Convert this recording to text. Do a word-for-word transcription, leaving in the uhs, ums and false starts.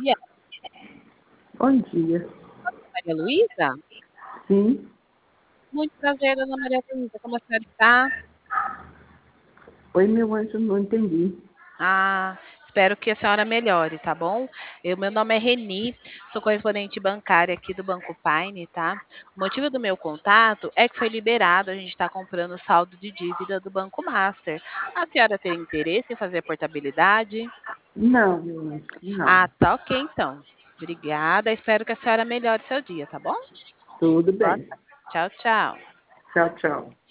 dia. Bom dia. Maria Luísa? Sim. Muito prazer, dona Maria Luísa, como a senhora está? Oi, meu anjo, não entendi. Ah, espero que a senhora melhore, tá bom? Eu, meu nome é Reni, sou correspondente bancária aqui do Banco Paine, tá? O motivo do meu contato é que foi liberado, a gente está comprando saldo de dívida do Banco Master. A senhora tem interesse em fazer portabilidade? Não, meu anjo, Ah, não. tá ok então. Obrigada, espero que a senhora melhore seu dia, tá bom? Tudo Boa bem. tarde. Tchau, tchau. Tchau, tchau.